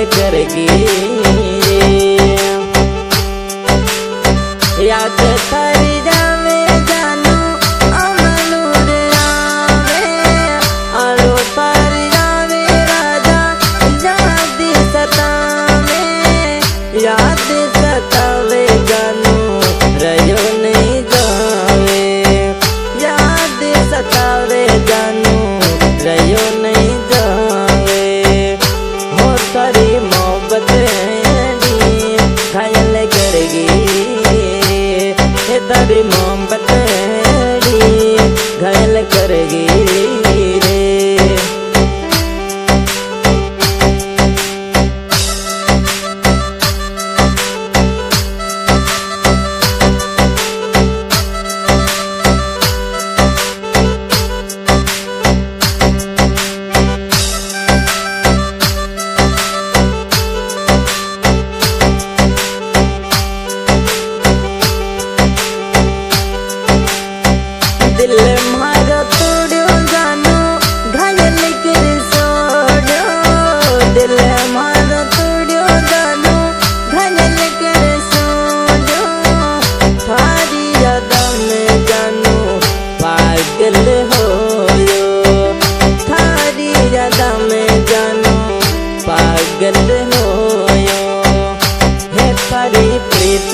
करगी याद थारी जावे जानू अमलूर आवे आलो थारी जावे राजा याद सतावे याद सतावे जानू रयो नहीं जावे याद सतावे जानू रयो नहीं जावे हो तारी मोहब्बत घायल करगी तारी मोहब्बत घायल करगी रे दिल मारो तोड़ो जानू घायल कर सोड़ो दिल मारो तोड़ो जानू घायल कर सोड़ो थारी याद में जानू पागल होयो थारी याद में जानू पागल होयो है थारी प्रीत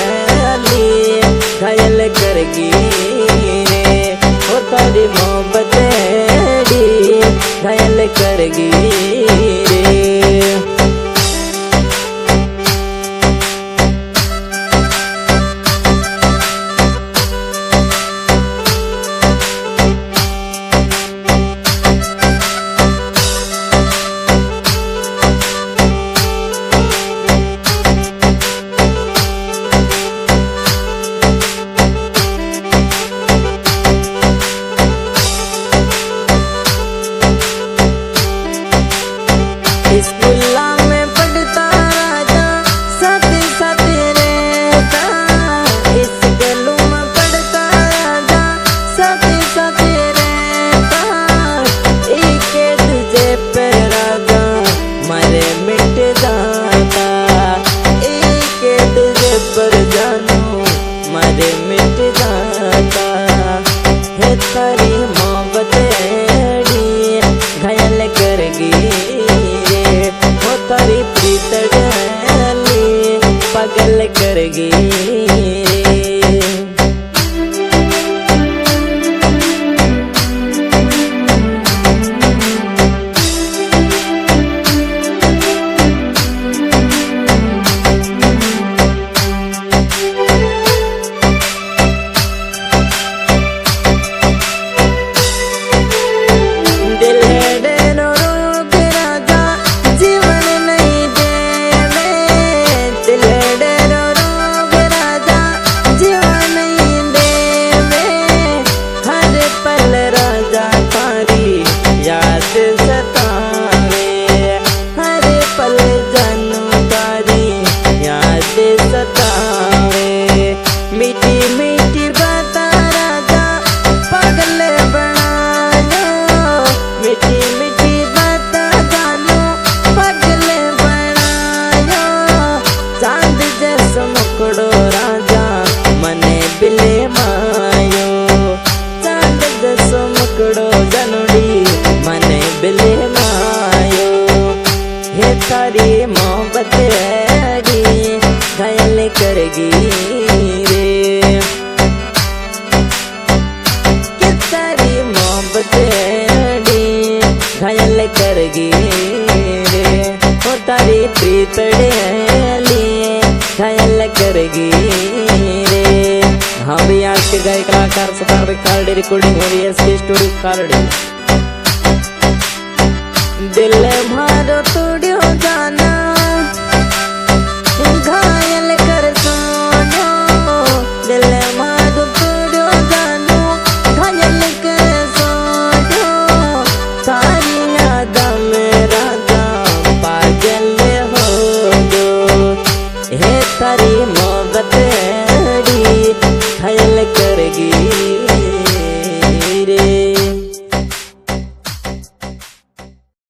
घायल करगी तारी मोहब्बत घायल करगी रे स्कूला में पढ़ता राजा साथ साथ रहता स्कूलों में पढ़ता राजा साथ साथ रहता एक तुझे पे राजा मरे मिट जाता एक तुझे पर जानू मरे मिट जाता है तारी मोहब्बत घायल करगी तारी प्रीत पागल करगी सतावे हर पल जानू तारी याद सतावे मीठी मीठी बाता राजा पागल बनायो मीठी मीठी बाता जानू पागल बनायो चांद जैसा मुखड़ो राजा मने बिले मायो चांद जैसा मुखड़ो जनोड़ी मने बिले मायो है तारी मोहब्बत घायल करगी रे कि तारी मोहब्बत घायल करगी रे हो तारी प्रीत घायल करगी रे। हाँ भैया आज के गायक कलाकार सतार रिकॉर्ड रिकॉर्डिंग हो रही है इसकी स्टूडियो कार्ड दिल मारो तोड़ो जाना घायल कर सोनो दिल मारो तोड़ो जानो घायल कर सोनो तारी याद में राजा पागल हो दो है तारी मोहब्बत